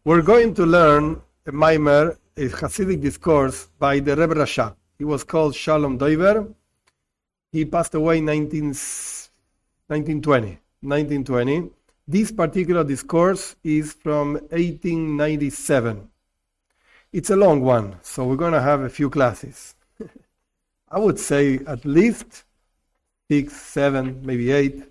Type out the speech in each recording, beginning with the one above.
We're going to learn a Maimer, a Hasidic discourse by the Rebbe Rashab. He was called Shalom Doiver. He passed away in 1920. This particular discourse is from 1897. It's a long one, so we're going to have a few classes. I would say at least 6, 7, maybe 8.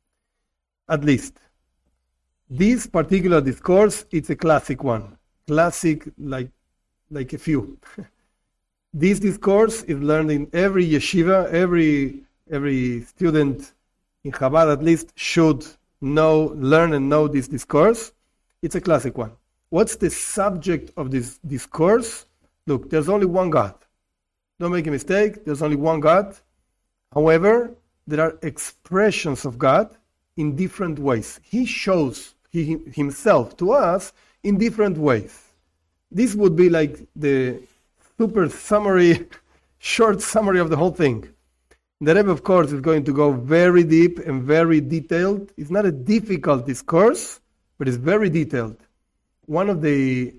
At least. This particular discourse, it's a classic one. Classic like a few. This discourse is learned in every yeshiva. Every student in Chabad at least should learn and know this discourse. It's a classic one. What's the subject of this discourse? Look, there's only one God. Don't make a mistake. There's only one God. However, there are expressions of God in different ways. He shows himself to us in different ways. This would be like the super summary, short summary of the whole thing. The Rebbe, of course, is going to go very deep and very detailed. It's not a difficult discourse, but it's very detailed. One of the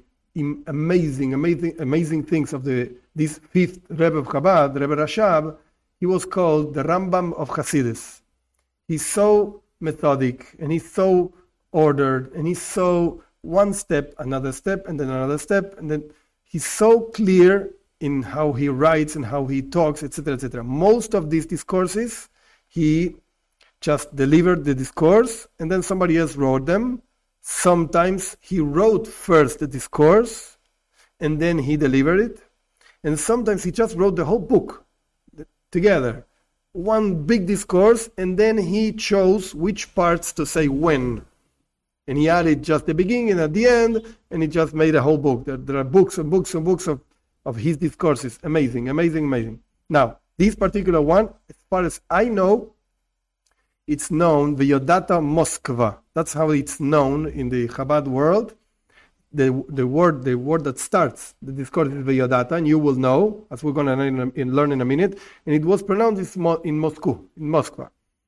amazing things of this fifth Rebbe of Chabad, Rebbe Rashab, he was called the Rambam of Hasidus. He's so methodic, and he's so ordered, and he's so one step, another step, and then another step, and then he's so clear in how he writes and how he talks, etc., etc. Most of these discourses, he just delivered the discourse, and then somebody else wrote them. Sometimes he wrote first the discourse, and then he delivered it. And sometimes he just wrote the whole book together. One big discourse, and then he chose which parts to say when. And he added just the beginning and at the end, and he just made a whole book. There are books and books and books of his discourses. Amazing. Now, this particular one, as far as I know, it's known, Vyodata Moskva. That's how it's known in the Chabad world. The word that starts the discourse is Vyodata, and you will know, as we're going to learn in a minute. And it was pronounced in Moscow, in Moskva,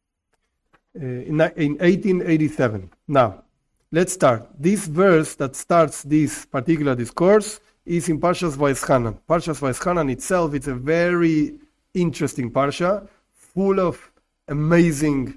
in 1887. Now, let's start. This verse that starts this particular discourse is in Parshas Vayeschanan. Parshas Vayeschanan itself, it's a very interesting parsha, full of amazing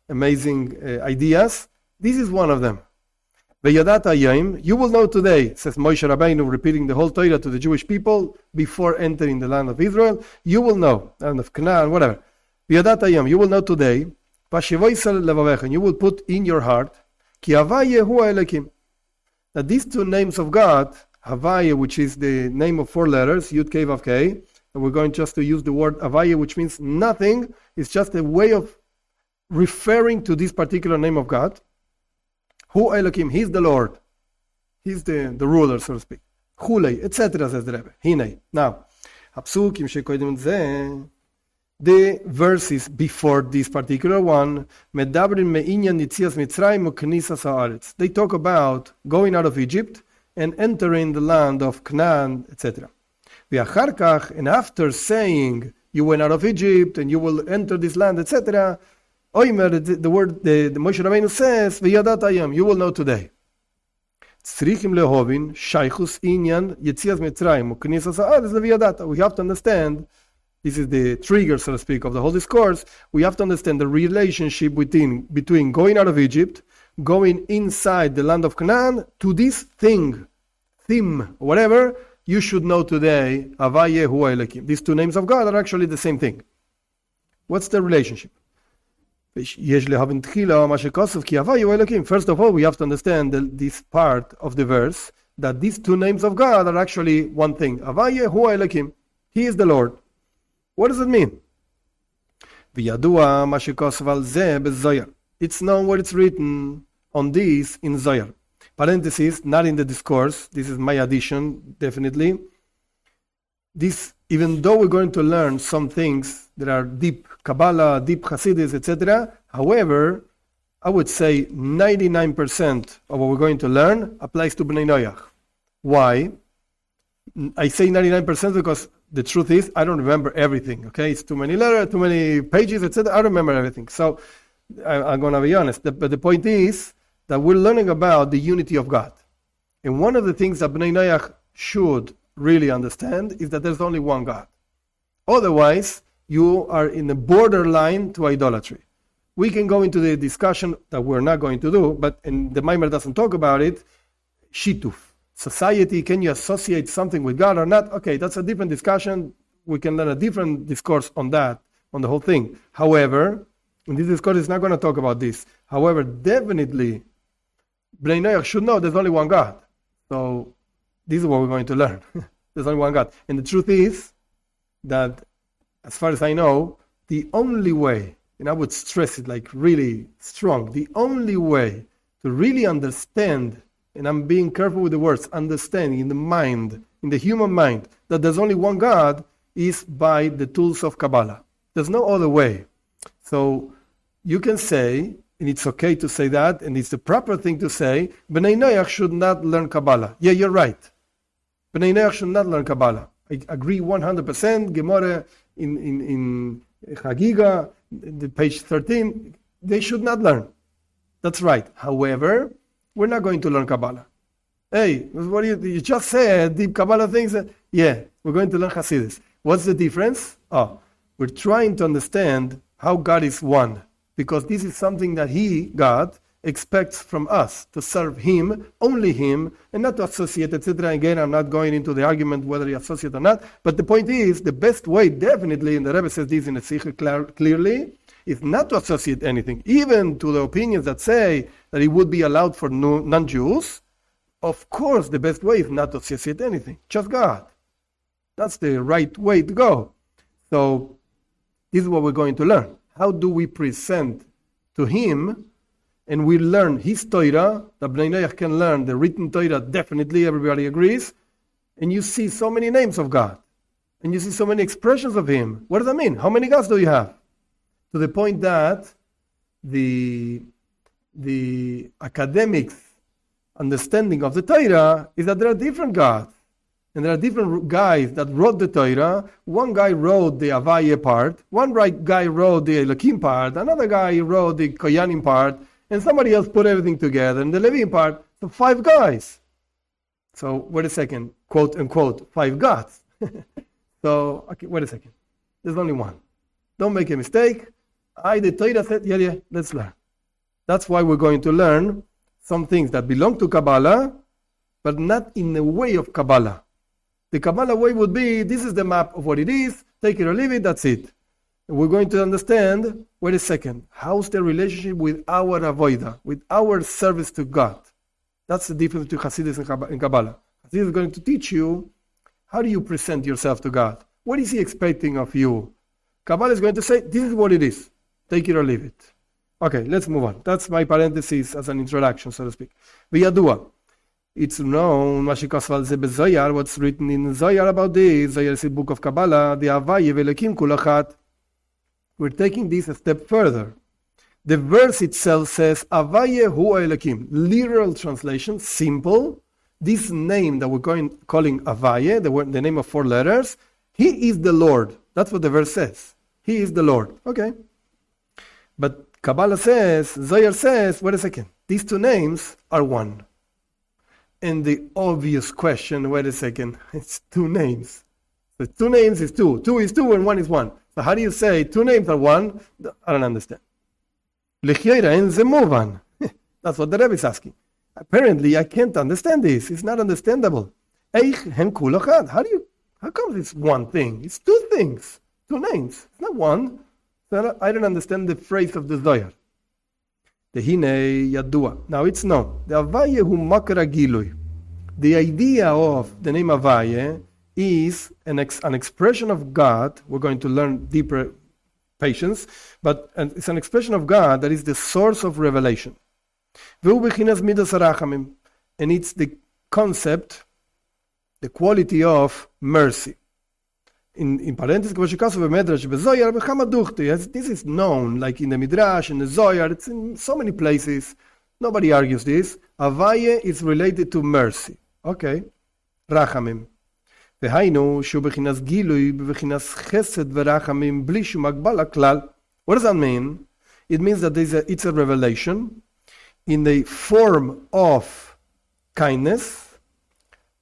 ideas. This is one of them. V'yadata hayom, you will know today, says Moshe Rabbeinu, repeating the whole Torah to the Jewish people before entering the land of Israel. You will know, land of Canaan, whatever. V'yadata hayom, you will know today. Vashivoisel levavecha, and you will put in your heart, Ki Havaya hu Elokim, that these two names of God, Havaya, which is the name of 4 letters, Yud Kei Vav Kei, and we're going just to use the word Havaya, which means nothing. It's just a way of referring to this particular name of God. Hu Elokim, He's the Lord. He's the ruler, so to speak. Chulei, etc., says the Rebbe. Hinei. Now, Hapsukim shekoidim zeh, the verses before this particular one, Medabrin me'inyan nitzias Mitzrayim u'knisas ha'aretz. They talk about going out of Egypt and entering the land of Canaan, etc. V'achar kach, and after saying, you went out of Egypt and you will enter this land, etc., Oimer, the Moshe Rabbeinu says, V'yadat hayom, you will know today. Tzrichim lehovin, shaychus inyan, yetzias Mitzrayim, u'knisas ha'aretz le'v'yadata. We have to understand, this is the trigger, so to speak, of the whole discourse. We have to understand the relationship between going out of Egypt, going inside the land of Canaan, to this theme, whatever, you should know today, Havaya hu Elokim. These two names of God are actually the same thing. What's the relationship? First of all, we have to understand this part of the verse, that these two names of God are actually one thing. Havaya hu Elokim. He is the Lord. What does it mean? It's known what it's written on this in Zohar. Parenthesis, not in the discourse. This is my addition, definitely. This, even though we're going to learn some things that are deep Kabbalah, deep Hasidus, etc., however, I would say 99% of what we're going to learn applies to Bnei Noach. Why? I say 99% because the truth is, I don't remember everything, okay? It's too many letters, too many pages, etc. I don't remember everything. So, I'm going to be honest. But the point is that we're learning about the unity of God. And one of the things that Bnei Noach should really understand is that there's only one God. Otherwise, you are in the borderline to idolatry. We can go into the discussion that we're not going to do, and the Maimer doesn't talk about it, Shituf. Society, can you associate something with God or not? Okay, that's a different discussion. We can learn a different discourse on that, on the whole thing. However, in this discourse, it's not going to talk about this. However, definitely, Bnei Noach should know there's only one God. So, this is what we're going to learn. There's only one God. And the truth is that, as far as I know, the only way, and I would stress it like really strong, the only way to really understand, and I'm being careful with the words, understanding in the mind, in the human mind, that there's only one God is by the tools of Kabbalah. There's no other way. So you can say, and it's okay to say that, and it's the proper thing to say, Bnei Noach should not learn Kabbalah. Yeah, you're right. Bnei Noach should not learn Kabbalah. I agree 100%. Gemara in Chagiga, page 13, they should not learn. That's right. However, we're not going to learn Kabbalah. Hey, what you just said, deep Kabbalah things. Yeah, we're going to learn Hasidus. What's the difference? We're trying to understand how God is one, because this is something that He, God, expects from us, to serve Him, only Him, and not to associate, etc. Again, I'm not going into the argument whether you associate or not, but the point is, the best way, definitely, and the Rebbe says this in the Sikha clearly, is not to associate anything, even to the opinions that say that it would be allowed for non-Jews. Of course, the best way is not to associate anything, just God. That's the right way to go. So, this is what we're going to learn. How do we present to Him, and we learn His Torah, that Bnei Noach can learn the written Torah, definitely, everybody agrees, and you see so many names of God, and you see so many expressions of Him. What does that mean? How many gods do you have? To the point that the academics' understanding of the Torah is that there are different gods. And there are different guys that wrote the Torah. One guy wrote the Avaye part, one guy wrote the Elohim part, another guy wrote the Koyanim part, and somebody else put everything together. And the Levim part, so 5 guys. So, wait a second, quote unquote, 5 gods. So, okay, wait a second. There's only one. Don't make a mistake. The Torah said, yeah, let's learn. That's why we're going to learn some things that belong to Kabbalah, but not in the way of Kabbalah. The Kabbalah way would be, this is the map of what it is, take it or leave it, that's it. And we're going to understand, wait a second, how's the relationship with our avodah, with our service to God? That's the difference between Hasidus and Kabbalah. Hasidus is going to teach you, how do you present yourself to God? What is He expecting of you? Kabbalah is going to say, this is what it is, take it or leave it. Okay, let's move on. That's my parenthesis as an introduction, so to speak. V'yadua. It's known, what's written in Zohar about this. Zohar is a book of Kabbalah, the Avaye ve'Elokim kulachat. We're taking this a step further. The verse itself says, Avaye hu Elokim. Literal translation, simple. This name that we're calling Avaye, the name of 4 letters, He is the Lord. That's what the verse says. He is the Lord. Okay. But Kabbalah says, Zohar says, wait a second, these 2 names are one. And the obvious question, wait a second, it's 2 names. So 2 names is 2. 2 is 2 and 1 is 1. So how do you say 2 names are 1? I don't understand. That's what the Rebbe is asking. Apparently, I can't understand this. It's not understandable. How come it's one thing? It's 2 things. 2 names. It's not one. So I don't understand the phrase of the Zohar. Now it's known. The Avaye hu makra gilui. The idea of the name Avaye is an expression of God. We're going to learn deeper patience, but it's an expression of God that is the source of revelation. And it's the concept, the quality of mercy. In parentheses, this is known, like in the Midrash, in the Zohar, it's in so many places. Nobody argues this. Avaye is related to mercy. Okay. Rachamim. What does that mean? It means that it's a revelation in the form of kindness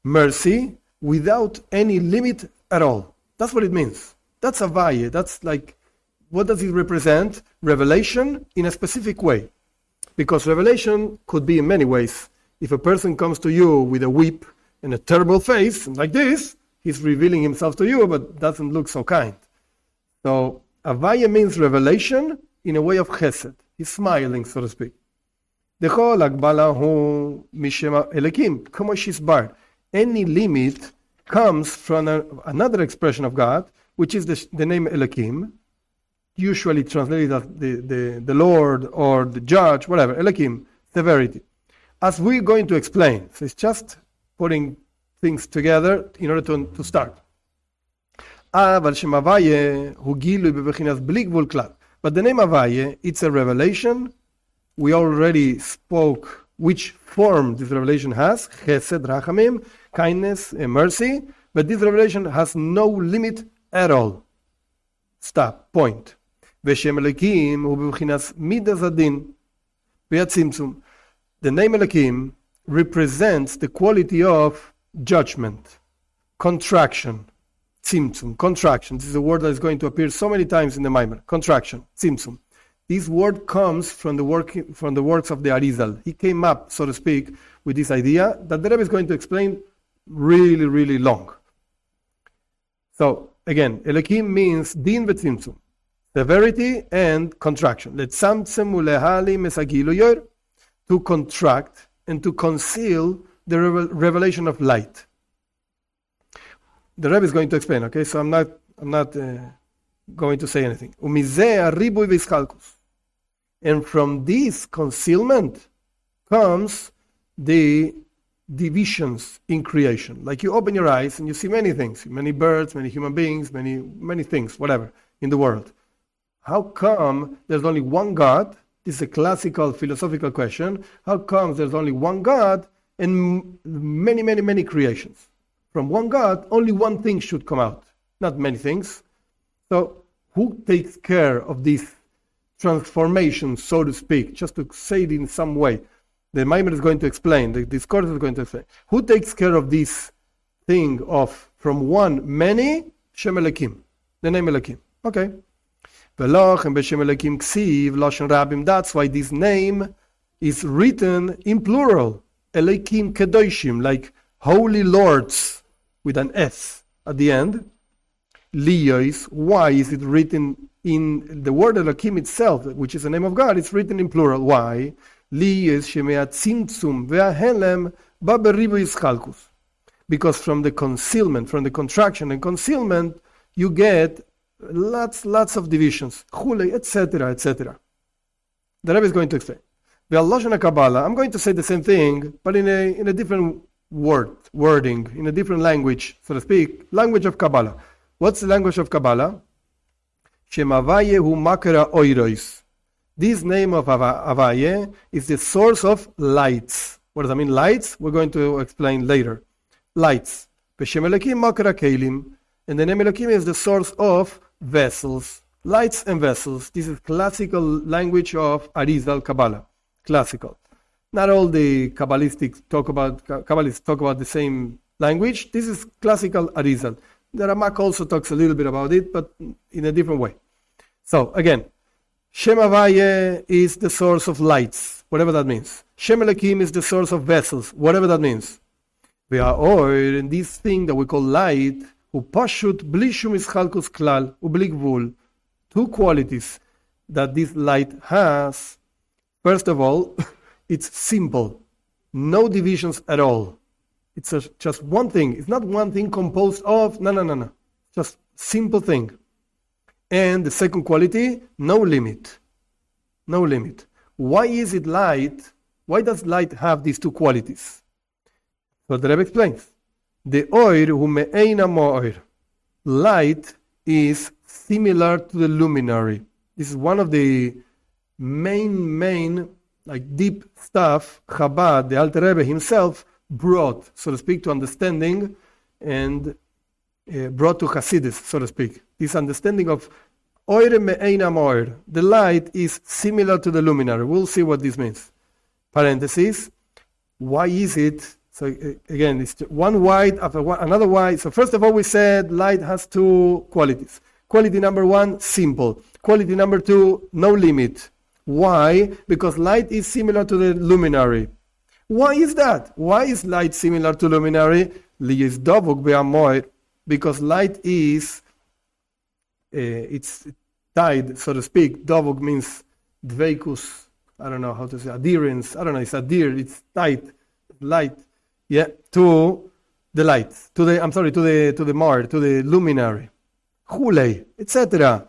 mercy without any limit at all. That's what it means. That's Havaya. That's like, what does it represent? Revelation in a specific way. Because revelation could be in many ways. If a person comes to you with a whip and a terrible face, like this, he's revealing himself to you, but doesn't look so kind. So, Havaya means revelation in a way of chesed. He's smiling, so to speak. Dechol Agbala hu mishema Elokim, como shisbar. Any limit comes from another expression of God, which is the name Elokim, usually translated as the Lord or the Judge, whatever, Elokim, severity. As we're going to explain, so it's just putting things together in order to start. But the name Havaya, it's a revelation. We already spoke which form this revelation has, chesed, rachamim, kindness, and mercy, but this revelation has no limit at all. Stop, point. V'shem Elokim hu b'bchinas midas hadin v'yatzimtzum. The name Elokim represents the quality of judgment, contraction, tzimtzum, contraction. This is a word that is going to appear so many times in the Maimer. Contraction, tzimtzum. This word comes from the works of the Arizal. He came up, so to speak, with this idea that the Rebbe is going to explain really, really long. So, again, Elokim means din v'tzimtzum, severity and contraction. To contract and to conceal the revelation of light. The Rebbe is going to explain, okay? So I'm not going to say anything. And from this concealment comes the divisions in creation. Like you open your eyes and you see many things, many birds, many human beings, many things, whatever, in the world. How come there's only one God? This is a classical philosophical question. How come there's only one God and many creations? From one God, only one thing should come out, not many things. So who takes care of this transformation, so to speak, just to say it in some way? The Maimer is going to explain, the discourse is going to explain. Who takes care of this thing of from one, many? Shem Elokim, the name Elokim. Okay. That's why this name is written in plural. Elokim Kedoshim, like holy lords, with an S at the end. Liyos, why is it written in the word Elokim itself, which is the name of God, it's written in plural. Why? Liyos shemea tzimtzum ve'ahelem ba'beribu yischalkus. Because from the concealment, from the contraction and concealment, you get lots of divisions, etc., etc. The Rebbe is going to explain. I'm going to say the same thing, but in a different wording, in a different language, so to speak, language of Kabbalah. What's the language of Kabbalah? Shemavaye hu makera oirois. This name of Avaye is the source of lights. What does that mean, lights? We're going to explain later. Lights. Beshem Elokim makera kelim. And the name Elokim is the source of vessels. Lights and vessels. This is classical language of Arizal Kabbalah. Classical. Not all the Kabbalists talk about the same language. This is classical Arizal. The Ramak also talks a little bit about it, but in a different way. So, again, Shem Havaya is the source of lights, whatever that means. Shem Elokim is the source of vessels, whatever that means. We are oil, and this thing that we call light, upashut bli shum ischalkus klal ubli gvul. Two qualities that this light has. First of all, it's simple. No divisions at all. It's just one thing. It's not one thing composed of, no. Just simple thing. And the second quality, no limit. No limit. Why is it light? Why does light have these two qualities? So the Rebbe explains. The oir hu me'eina mo'oir. Light is similar to the luminary. This is one of the main, like deep stuff Chabad, the Alter Rebbe himself, brought, so to speak, to understanding and brought to Hasidus, so to speak. This understanding of oir me'eina mo'oir. The light is similar to the luminary. We'll see what this means. Parenthesis. Why is it So again, it's one white after one, another white. So first of all, we said light has two qualities. Quality number one, simple. Quality number two, no limit. Why? Because light is similar to the luminary. Why is that? Why is light similar to luminary? Because light is, it's tied, so to speak. Dovuk means dveikus. I don't know how to say adherence. I don't know. It's adhere. It's tight, light. Yeah, to the light. To the mar, to the luminary. Hulei, etc.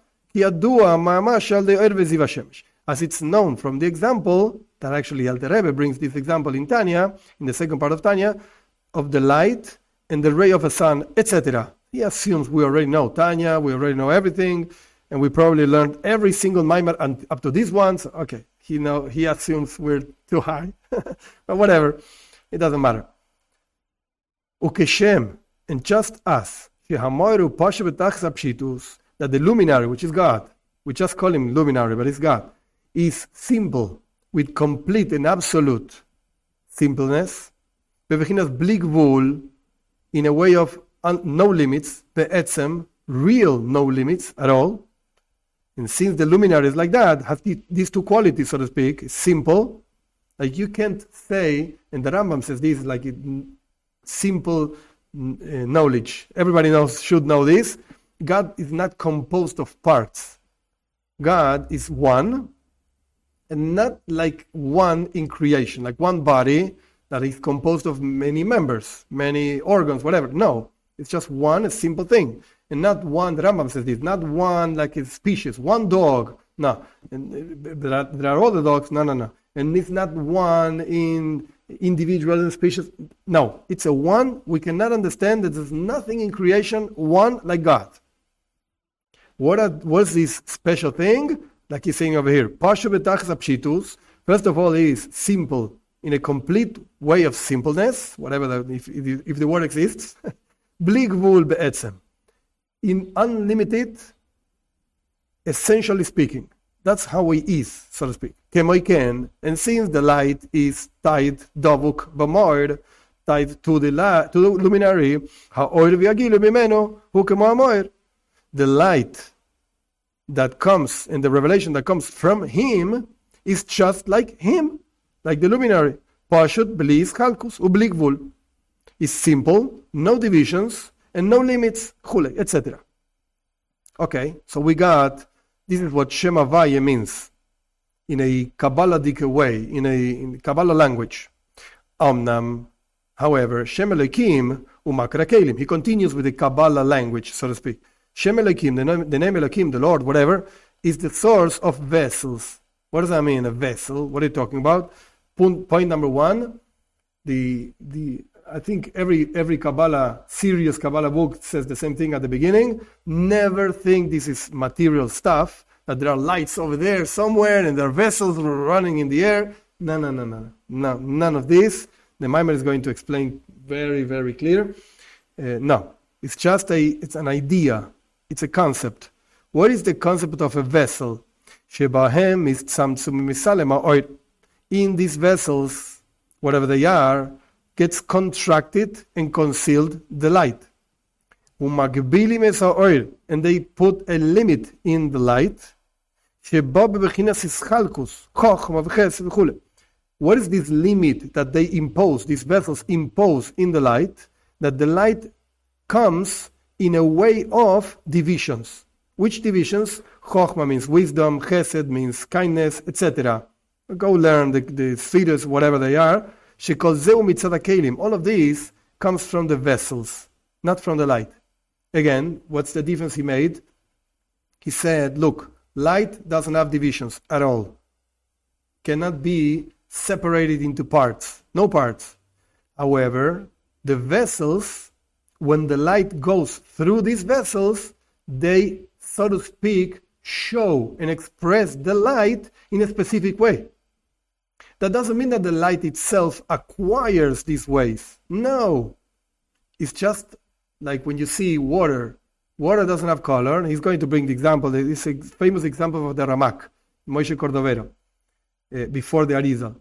As it's known from the example that actually Alter Rebbe brings this example in Tanya, in the second part of Tanya, of the light and the ray of a sun, etc. He assumes we already know Tanya, we already know everything, and we probably learned every single Maimer up to this one. So, okay, he assumes we're too high, but whatever, it doesn't matter. Ukeshem, and just us, that the luminary, which is God, we just call him luminary, but it's God, is simple, with complete and absolute simpleness, in a way of no limits, real no limits at all. And since the luminary is like that, has these two qualities, so to speak, it's simple, like you can't say, and the Rambam says this, like simple knowledge. Everybody should know this. God is not composed of parts. God is one, and not like one in creation, like one body that is composed of many members, many organs, whatever. No, it's just one, a simple thing. And not one, the Rambam says this, not one like a species, one dog. No, and there are other dogs, no. And it's not one in individual species. No, it's a one. We cannot understand that there's nothing in creation, one like God. What's this special thing? Like he's saying over here, first of all, is simple in a complete way of simpleness, whatever if the word exists. In unlimited, essentially speaking. That's how he is, so to speak. And since the light is tied, davuk b'moed, tied to the luminary, the light that comes and the revelation that comes from him is just like him, like the luminary. Pashut b'li chalkus ubli gvul. Is simple, no divisions and no limits, etc. Okay, so we got, this is what Shem Havaya means in a Kabbalistic way, in Kabbalah language. Omnam, however, Shem Elokim u'makra kelim. He continues with the Kabbalah language, so to speak. Shem Elokim, the name Elokim, the Lord, whatever, is the source of vessels. What does that mean, a vessel? What are you talking about? Point number one, I think every Kabbalah, serious Kabbalah book says the same thing at the beginning. Never think this is material stuff, that there are lights over there somewhere and there are vessels running in the air. No, none of this. The Maimer is going to explain very, very clear. No, it's just it's an idea. It's a concept. What is the concept of a vessel? In these vessels, whatever they are, gets contracted and concealed the light. And they put a limit in the light. What is this limit that they impose, these vessels impose in the light? That the light comes in a way of divisions. Which divisions? Chochmah means wisdom, chesed means kindness, etc. Go learn the spheres, whatever they are. All of these comes from the vessels, not from the light. Again, what's the difference he made? He said, look, light doesn't have divisions at all. Cannot be separated into parts. No parts. However, the vessels, when the light goes through these vessels, they, so to speak, show and express the light in a specific way. That doesn't mean that the light itself acquires these ways. No. It's just like when you see water. Water doesn't have color. He's going to bring the example. This is a famous example of the Ramak, Moshe Cordovero, before the Arizal.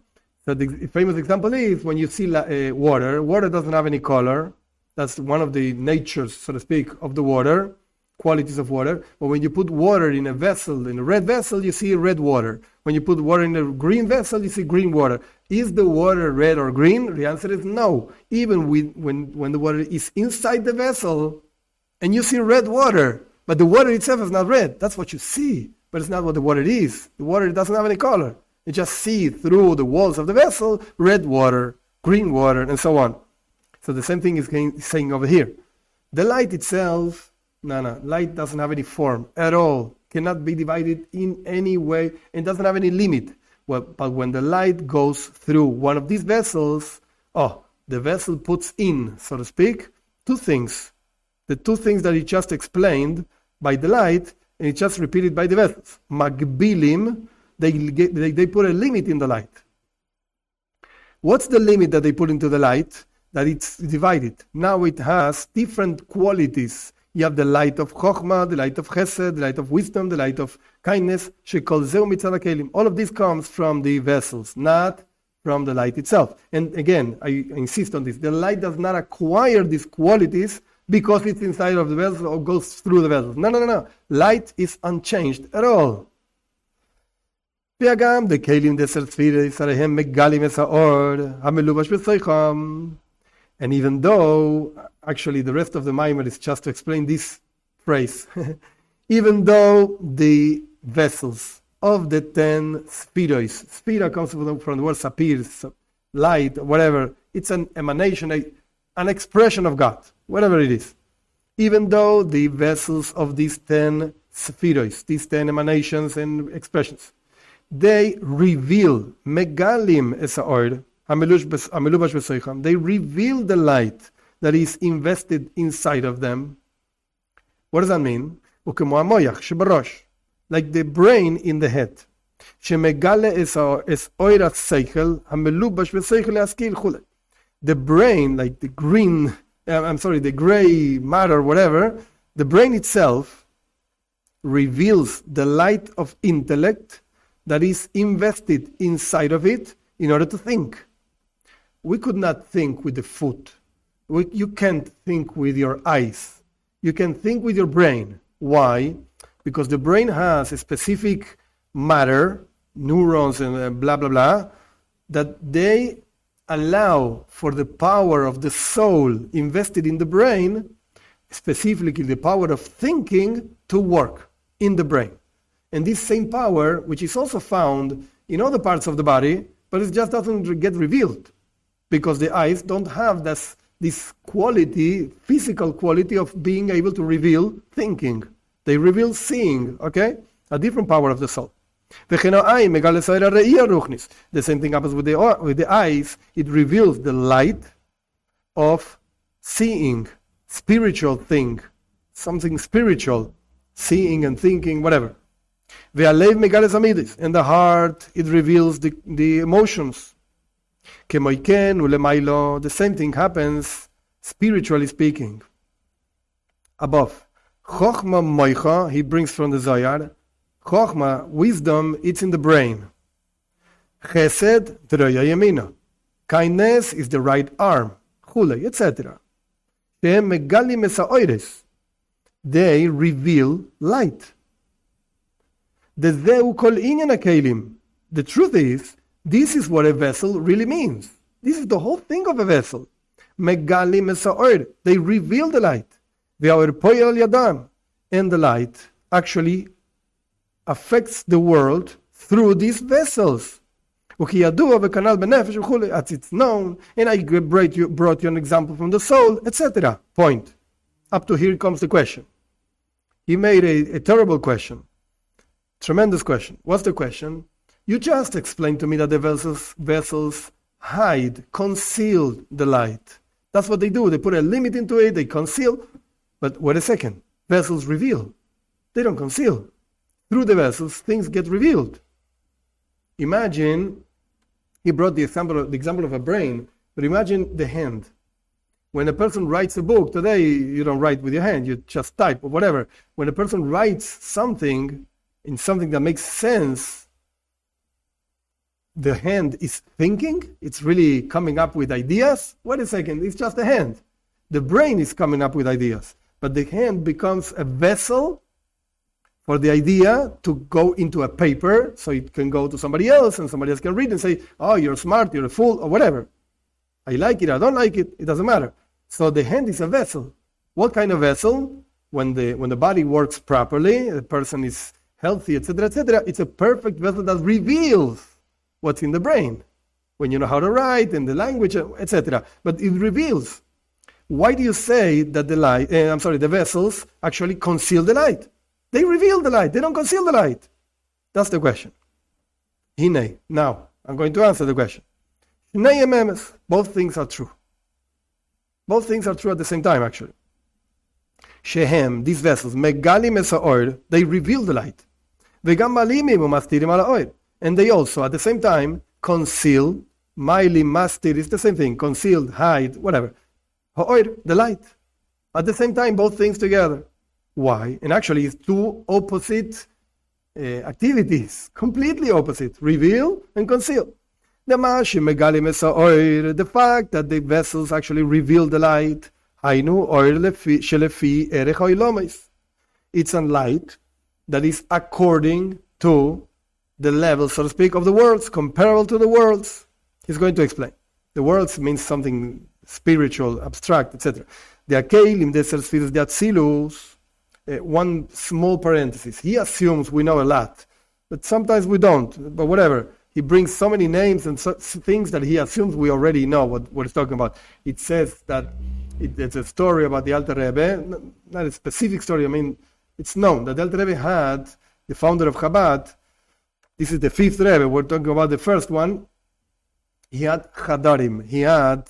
So the famous example is when you see water. Water doesn't have any color. That's one of the natures, so to speak, of the water, qualities of water. But when you put water in a vessel, in a red vessel, you see red water. When you put water in a green vessel, you see green water. Is the water red or green? The answer is no. Even when the water is inside the vessel and you see red water, but the water itself is not red. That's what you see, but it's not what the water is. The water doesn't have any color. You just see through the walls of the vessel, red water, green water, and so on. So the same thing is saying over here. The light itself, light doesn't have any form at all, cannot be divided in any way, and doesn't have any limit. Well, but when the light goes through one of these vessels, the vessel puts in, so to speak, two things. The two things that he just explained by the light, and it's just repeated by the vessels. Magbilim, they put a limit in the light. What's the limit that they put into the light? That it's divided. Now it has different qualities. You have the light of Chokhmah, the light of Chesed, the light of wisdom, the light of kindness. All of this comes from the vessels, not from the light itself. And again, I insist on this. The light does not acquire these qualities because it's inside of the vessel or goes through the vessels. No. Light is unchanged at all. And even though, actually the rest of the Maimer is just to explain this phrase, even though the vessels of the 10 spheroids, sphera comes from the word sapir, light, whatever, it's an emanation, an expression of God, whatever it is. Even though the vessels of these 10 spheroids, these 10 emanations and expressions, they reveal, megalim esa'or, they reveal the light that is invested inside of them. What does that mean? Like the brain in the head. The brain, like the gray matter, whatever, the brain itself reveals the light of intellect that is invested inside of it in order to think. We could not think with the foot. You can't think with your eyes. You can think with your brain. Why? Because the brain has a specific matter, neurons and blah, blah, blah, that they allow for the power of the soul invested in the brain, specifically the power of thinking, to work in the brain. And this same power, which is also found in other parts of the body, but it just doesn't get revealed because the eyes don't have this quality, physical quality of being able to reveal thinking. They reveal seeing, okay? A different power of the soul. The same thing happens with the eyes. It reveals the light of seeing, spiritual thing, something spiritual, seeing and thinking, whatever. And the heart, it reveals the emotions. The same thing happens, spiritually speaking. Above. Chokhmah moicha, he brings from the Zohar. Chokhmah, wisdom, it's in the brain. Chesed, droya yemina. Kindness is the right arm. Chule, etc. They reveal light. The truth is, this is what a vessel really means. This is the whole thing of a vessel. They reveal the light. And the light actually affects the world through these vessels. As it's known, and I brought you an example from the soul, etc. Point. Up to here comes the question. He made a terrible question. Tremendous question. What's the question? You just explained to me that the vessels hide, conceal the light. That's what they do. They put a limit into it, they conceal. But wait a second. Vessels reveal. They don't conceal. Through the vessels, things get revealed. Imagine, he brought the example of a brain, but imagine the hand. When a person writes a book, today you don't write with your hand, you just type or whatever. When a person writes something in something that makes sense the hand is thinking, it's really coming up with ideas. Wait a second, it's just the hand. The brain is coming up with ideas, but the hand becomes a vessel for the idea to go into a paper, so it can go to somebody else, and somebody else can read and say, oh, you're smart, you're a fool, or whatever. I like it, I don't like it, it doesn't matter. So the hand is a vessel. What kind of vessel? When the body works properly, the person is healthy, etc., it's a perfect vessel that reveals what's in the brain. When you know how to write and the language, etc. But it reveals. Why do you say that the vessels actually conceal the light? They reveal the light, they don't conceal the light. That's the question. Hine, now, I'm going to answer the question. Both things are true. Both things are true at the same time, actually. Shehem, these vessels, megalim es ha'or, they reveal the light. Vegam malimim u'mastirim al ha'or. And they also, at the same time, conceal. Mailim, mastir, is the same thing. Concealed, hide, whatever. Ha'or, the light. At the same time, both things together. Why? And actually, it's two opposite activities. Completely opposite. Reveal and conceal. The fact that the vessels actually reveal the light, it's a light that is according to the level, so to speak, of the worlds, comparable to the worlds. He's going to explain. The worlds means something spiritual, abstract, etc. The Akelim, the spheres, the Atzilus, one small parenthesis. He assumes we know a lot, but sometimes we don't, but whatever. He brings so many names and things that he assumes we already know what he's talking about. It says that it's a story about the Alter Rebbe, not a specific story. I mean, it's known that the Alter Rebbe had, the founder of Chabad, this is the fifth Rebbe, we're talking about the first one, he had Chadarim, he had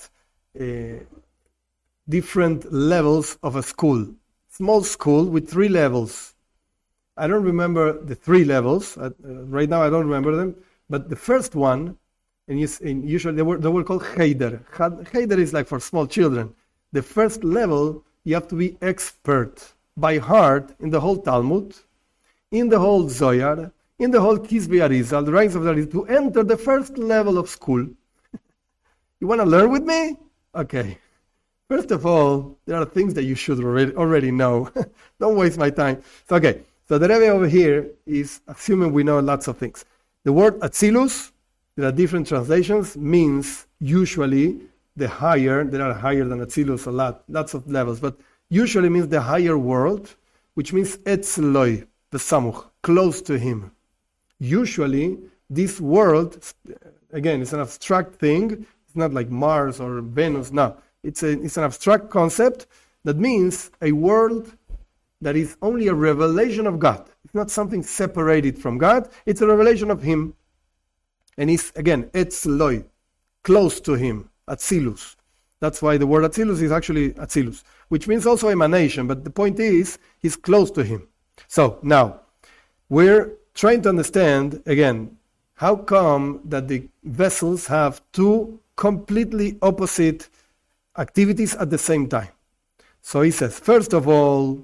different levels of a school. Small school with 3 levels. I don't remember the 3 levels, right now I don't remember them. But the first one, and usually they were called Cheder. Cheder is like for small children. The first level, you have to be expert by heart in the whole Talmud, in the whole Zohar, in the whole Kisvei Arizal, the writings of the Arizal, to enter the first level of school. You want to learn with me? Okay. First of all, there are things that you should already know. Don't waste my time. So the Rebbe over here is assuming we know lots of things. The word Atzilus, there are different translations, means usually the higher, there are higher than Atzilus a lot, lots of levels, but usually means the higher world, which means Etzloi, the Samuch, close to him. Usually, this world, again, it's an abstract thing, it's not like Mars or Venus, no. It's an abstract concept that means a world that is only a revelation of God. It's not something separated from God. It's a revelation of Him. And it's, again, Etzloi, close to Him, Atzilus. That's why the word Atzilus is actually Atzilus, which means also emanation. But the point is, He's close to Him. So, now, we're trying to understand, again, how come that the vessels have 2 completely opposite activities at the same time. So he says, first of all,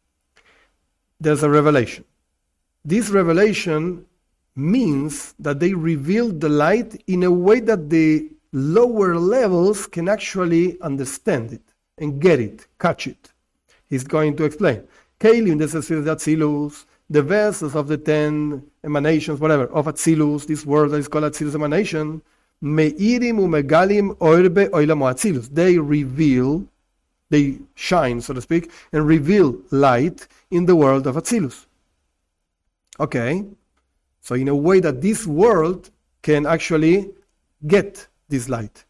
there's a revelation. This revelation means that they reveal the light in a way that the lower levels can actually understand it and get it, catch it. He's going to explain. Kelim, the spheres of Atzilus, the vessels of the 10 emanations, whatever, of Atzilus, this word that is called Atzilus emanation, Me'irim u'megalim oirbe oilamo Atzilus. They reveal, they shine, so to speak, and reveal light in the world of Atzilus. Okay, so in a way that this world can actually get this light.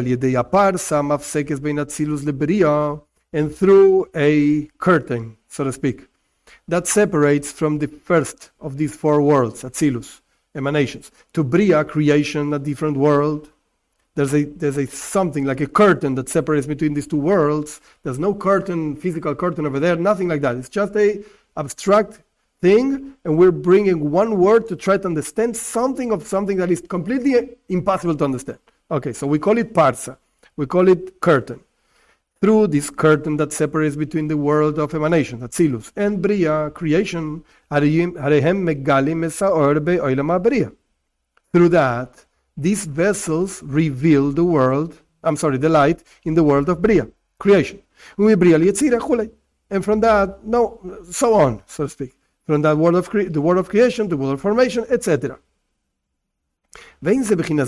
And through a curtain, so to speak, that separates from the first of these 4 worlds, Atzilus, emanations, to Bria, creation, a different world. There's a something like a curtain that separates between these 2 worlds. There's no curtain, physical curtain over there, nothing like that. It's just a abstract thing, and we're bringing one word to try to understand something of something that is completely impossible to understand. Okay, so we call it parsa. We call it curtain. Through this curtain that separates between the world of emanation, Atzilus, and Bria, creation, through that, these vessels reveal the light in the world of Bria, creation. And from that, so on, so to speak. From that world of the world of creation, the world of formation, etc. But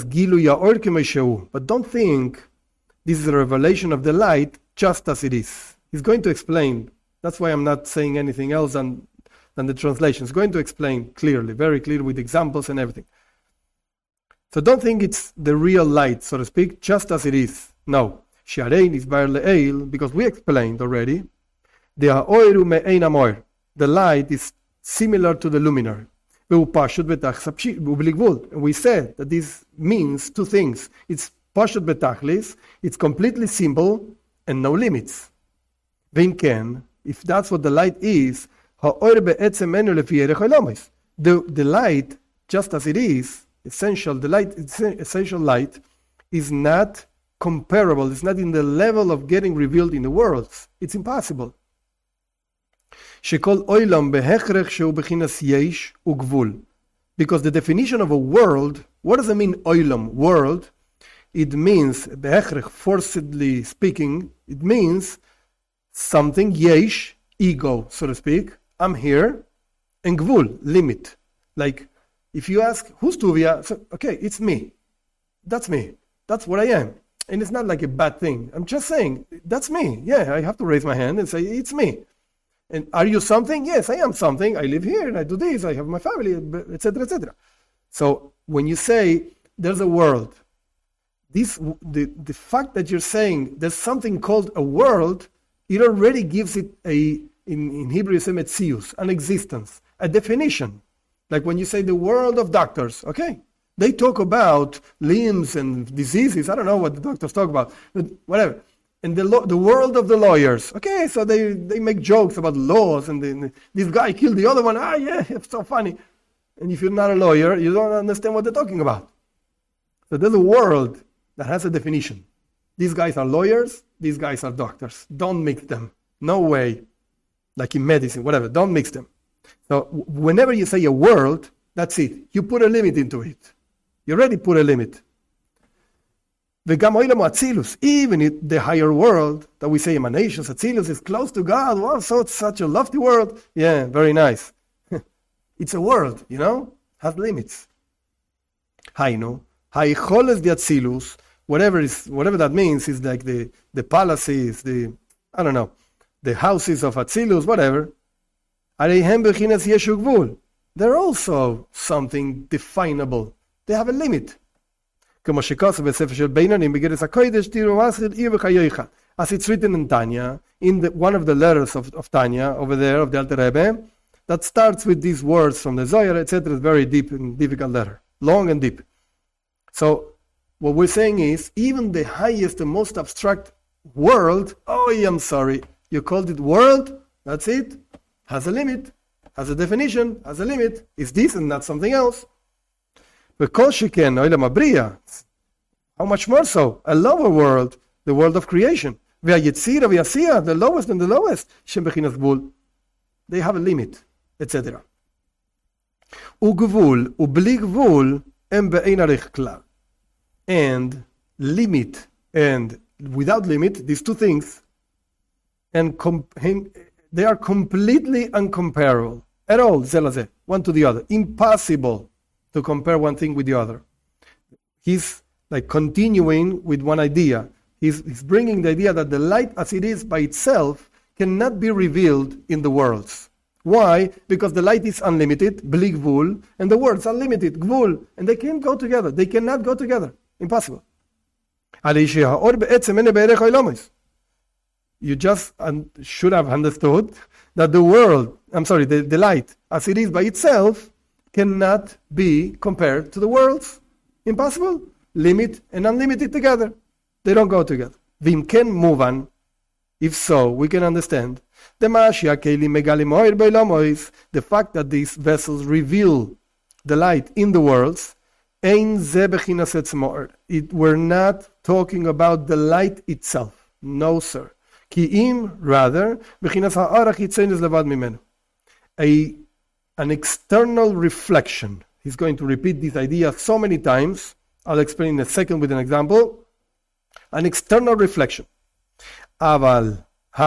don't think this is a revelation of the light just as it is. He's going to explain. That's why I'm not saying anything else than the translation. He's going to explain clearly, very clear with examples and everything. So don't think it's the real light, so to speak, just as it is. No. Because we explained already, the light is similar to the luminary. We said that this means two things. It's pashut betachlis, it's completely simple and no limits. If that's what the light is, the light, just as it is, essential light, is not comparable. It's not in the level of getting revealed in the worlds. It's impossible. Because the definition of a world, what does it mean, oilam, world? It means, forcedly speaking, it means something, yesh, ego, so to speak. I'm here, and gvul, limit. Like, if you ask, who's Tuvia? So, okay, it's me. That's me. That's what I am. And it's not like a bad thing. I'm just saying, that's me. Yeah, I have to raise my hand and say, it's me. And are you something? Yes, I am something. I live here, and I do this, I have my family, etc., etc. So when you say there's a world, the fact that you're saying there's something called a world, it already gives it in Hebrew you say metzius, an existence, a definition. Like when you say the world of doctors, okay? They talk about limbs and diseases. I don't know what the doctors talk about, but whatever. And the world of the lawyers. Okay, so they make jokes about laws, and this guy killed the other one. Yeah, it's so funny. And if you're not a lawyer, you don't understand what they're talking about. So there's a world that has a definition. These guys are lawyers, these guys are doctors. Don't mix them. No way. Like in medicine, whatever. Don't mix them. So whenever you say a world, that's it. You put a limit into it. You already put a limit. Even in the higher world that we say emanations, Atzilus is close to God. Wow, so it's such a lofty world. Yeah, very nice. It's a world, has limits. Hainu, haicholes de Atzilus, whatever that means, is like the palaces, the houses of Atzilus, whatever. They're also something definable. They have a limit. As it's written in Tanya, in one of the letters of Tanya, over there, of the Alter Rebbe, that starts with these words from the Zohar, etc. It's very deep and difficult letter, long and deep. So, what we're saying is, even the highest and most abstract world, I'm sorry, you called it world, that's it, has a limit, has a definition, has a limit, is this and not something else. How much more so? A lower world, the world of creation. The lowest and the lowest. They have a limit, etc. And limit and without limit, these two things, and they are completely uncomparable at all, one to the other. Impossible to compare one thing with the other. He's like continuing with one idea. He's bringing the idea that the light as it is by itself cannot be revealed in the worlds. Why? Because the light is unlimited, bli gvul, and the worlds are limited, gvul, and they can't go together. They cannot go together. Impossible. You just should have understood that the light as it is by itself cannot be compared to the worlds. Impossible. Limit and unlimited together. They don't go together. Vim can move on. If so, we can understand. The fact that these vessels reveal the light in the worlds, we're not talking about the light itself. No, sir. Rather, an external reflection. He's going to repeat this idea so many times. I'll explain in a second with an example. An external reflection. However,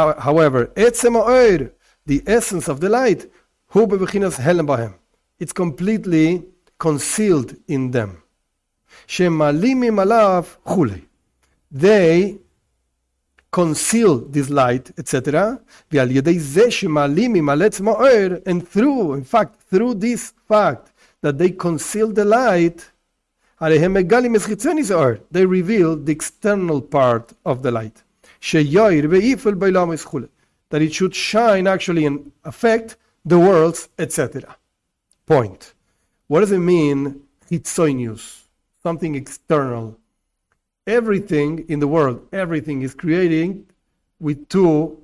עצם האור, the essence of the light, הוא בבחינת הלם בהם. It's completely concealed in them. שמעלימים עליו כולי. They conceal this light, etc. ועל ידי זה שמעלימים על עצם האור, and through this fact that they conceal the light, עליהם מגלים את חיצוני האור. They reveal the external part of the light. שיאיר ויפעל בעולם וכולי. That it should shine actually and affect the worlds, etc. Point. What does it mean, חיצוניus? Something external. Everything in the world, everything is creating with two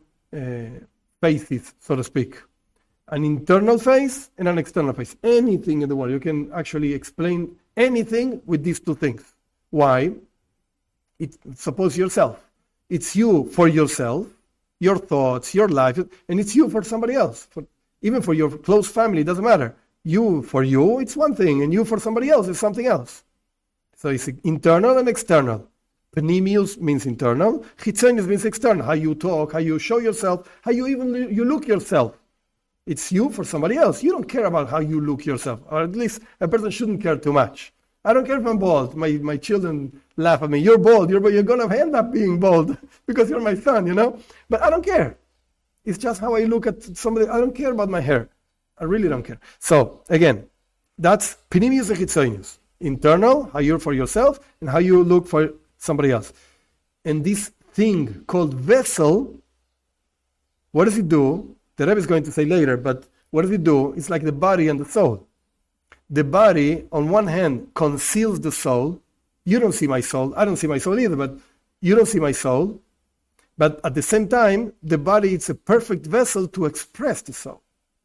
faces, so to speak. An internal face and an external face. Anything in the world, you can actually explain anything with these two things. Why? Suppose yourself. It's you for yourself, your thoughts, your life, and it's you for somebody else. Even for your close family, it doesn't matter. You for you, it's one thing, and you for somebody else is something else. So it's internal and external. Pneumius means internal. Chitzonius means external. How you talk, how you show yourself, how you look yourself. It's you for somebody else. You don't care about how you look yourself, or at least a person shouldn't care too much. I don't care if I'm bald. My children laugh at me. You're bald. You're going to end up being bald because you're my son, But I don't care. It's just how I look at somebody. I don't care about my hair. I really don't care. So, again, that's pneumius and chitzonius. Internal, how you're for yourself, and how you look for somebody else. And this thing called vessel, what does it do? The Rebbe is going to say later, but what does it do? It's like the body and the soul. The body, on one hand, conceals the soul. You don't see my soul. I don't see my soul either, but you don't see my soul. But at the same time, the body is a perfect vessel to express the soul.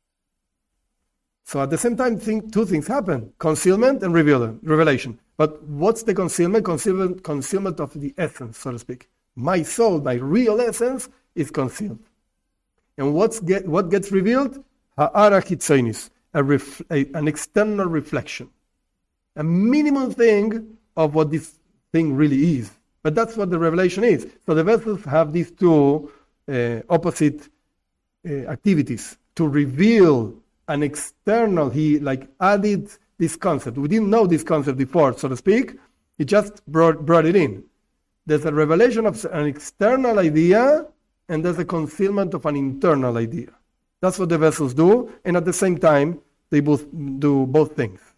So at the same time, two things happen. Concealment and revelation. But what's the concealment? Concealment of the essence, so to speak. My soul, my real essence, is concealed. And what gets revealed? Ha'ara chitzonis. An external reflection, a minimum thing of what this thing really is. But that's what the revelation is. So the vessels have these two opposite activities. To reveal an external, he added this concept. We didn't know this concept before, so to speak. He just brought it in. There's a revelation of an external idea, and there's a concealment of an internal idea. That's what the vessels do, and at the same time, they both do both things.